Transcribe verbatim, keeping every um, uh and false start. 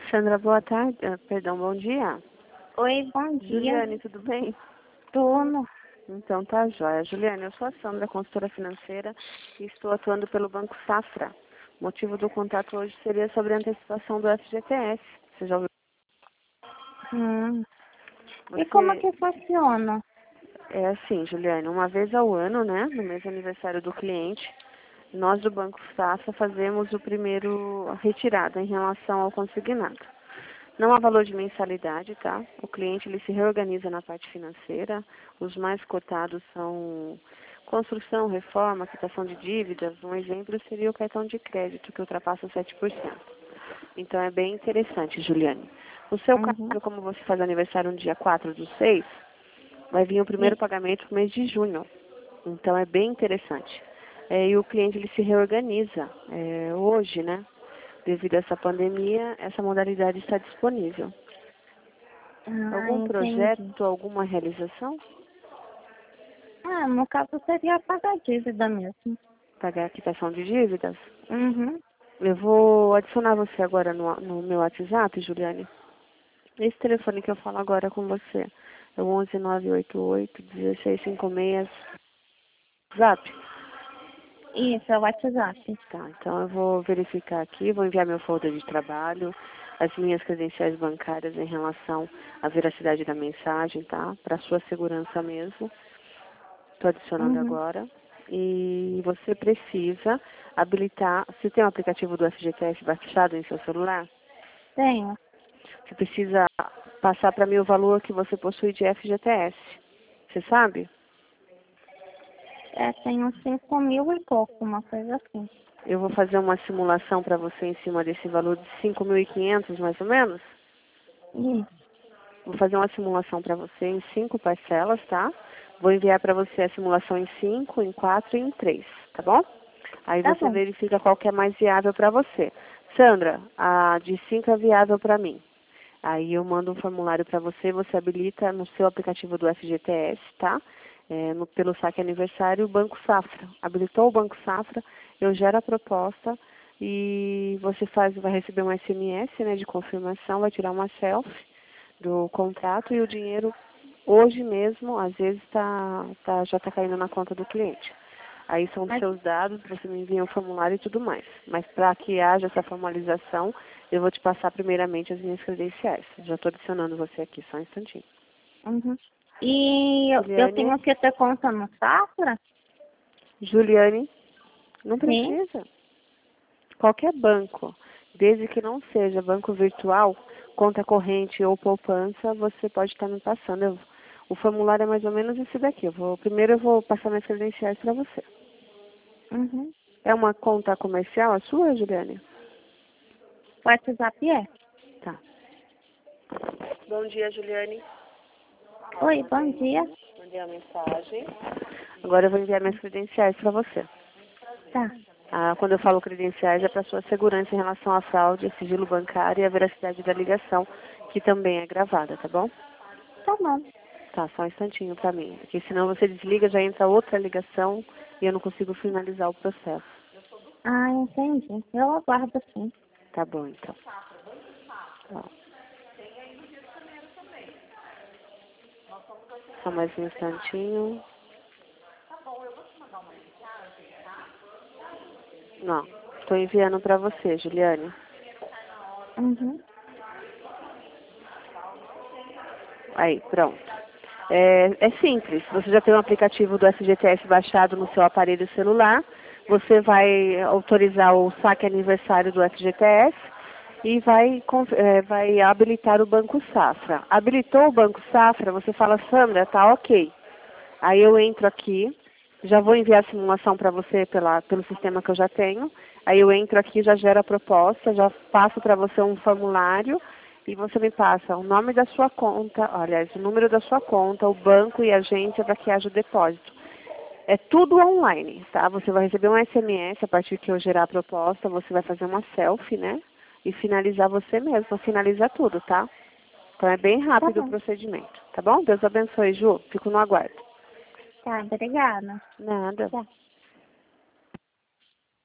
Sandra, boa tarde. Ah, perdão, bom dia. Oi, bom dia. Juliane, tudo bem? Tudo. Então tá jóia. Juliane, eu sou a Sandra, consultora financeira, e estou atuando pelo Banco Safra. O motivo do contato hoje seria sobre a antecipação do F G T S. Você já ouviu? Hum. Você... E como que funciona? É assim, Juliane, uma vez ao ano, né, no mês de aniversário do cliente, nós do Banco Safra fazemos o primeiro retirada em relação ao consignado. Não há valor de mensalidade, tá? O cliente ele se reorganiza na parte financeira. Os mais cotados são construção, reforma, quitação de dívidas. Um exemplo seria o cartão de crédito, que ultrapassa sete por cento. Então é bem interessante, Juliane. No seu Uhum. caso, como você faz aniversário no dia quatro do seis, vai vir o primeiro E- pagamento no mês de junho. Então é bem interessante. É, e o cliente ele se reorganiza. É, hoje, né? Devido a essa pandemia, essa modalidade está disponível. Ah, Algum entendi. projeto, alguma realização? Ah, no caso seria pagar a dívida mesmo. Pagar a quitação de dívidas? Uhum. Eu vou adicionar você agora no, no meu WhatsApp, Juliane. Esse telefone que eu falo agora com você é o onze nove oito oito, um seis cinco seis. Zap? Isso, é o WhatsApp. Tá, então eu vou verificar aqui, vou enviar meu folder de trabalho, as minhas credenciais bancárias em relação à veracidade da mensagem, tá? Para sua segurança mesmo. Estou adicionando Uhum. agora. E você precisa habilitar. Você tem o aplicativo do F G T S baixado em seu celular? Tenho. Você precisa passar para mim o valor que você possui de F G T S. Você sabe? É, tenho cinco mil e pouco, uma coisa assim. Eu vou fazer uma simulação para você em cima desse valor de cinco mil e quinhentos, mais ou menos. Isso. Vou fazer uma simulação para você em cinco parcelas, tá? Vou enviar para você a simulação em cinco, em quatro e em três, tá bom? Aí Tá você bom. verifica qual que é mais viável para você. Sandra, a de cinco é viável para mim. Aí eu mando um formulário para você, você habilita no seu aplicativo do F G T S, tá? É, no, pelo saque aniversário, o Banco Safra. Habilitou o Banco Safra, eu gero a proposta e você faz, vai receber um S M S, né, de confirmação, vai tirar uma selfie do contrato e o dinheiro hoje mesmo, às vezes, tá, tá, já está caindo na conta do cliente. Aí são os Mas, seus dados, você me envia um formulário e tudo mais. Mas para que haja essa formalização, eu vou te passar primeiramente as minhas credenciais. Já estou adicionando você aqui, só um instantinho. uhum. E eu, eu Juliane, tenho que ter conta no Safra? Juliane, não Sim. precisa. Qualquer banco, desde que não seja banco virtual, conta corrente ou poupança, você pode estar me passando. Eu- o formulário é mais ou menos esse daqui. Eu vou, primeiro eu vou passar minhas credenciais para você. Uhum. É uma conta comercial a sua, Juliane? O WhatsApp é? Tá. Bom dia, Juliane. Oi, bom dia. Mandei a mensagem. Agora eu vou enviar minhas credenciais para você. Tá. Ah, quando eu falo credenciais é para sua segurança em relação à fraude, sigilo bancário e a veracidade da ligação, que também é gravada, tá bom? Tá bom. Tá, só um instantinho para mim, porque senão você desliga, já entra outra ligação e eu não consigo finalizar o processo. Ah, entendi. Eu aguardo sim. Tá bom, então. Ó, só mais um instantinho. Não, estou enviando para você, Juliane. Uhum. Aí, pronto. É, é simples. Você já tem um aplicativo do F G T S baixado no seu aparelho celular. Você vai autorizar o saque aniversário do F G T S e vai, conf- é, vai habilitar o Banco Safra. Habilitou o Banco Safra, você fala, Sandra, tá ok. Aí eu entro aqui, já vou enviar a simulação para você pela, pelo sistema que eu já tenho. Aí eu entro aqui, já gero a proposta, já passo para você um formulário e você me passa o nome da sua conta, aliás, o número da sua conta, o banco e a agência para que haja o depósito. É tudo online, tá? Você vai receber um S M S a partir que eu gerar a proposta, você vai fazer uma selfie, né? E finalizar você mesmo, finaliza tudo, tá? Então é bem Tá rápido o bom. procedimento, tá bom? Deus abençoe, Ju. Fico no aguardo. Tá, obrigada. Nada. Tchau.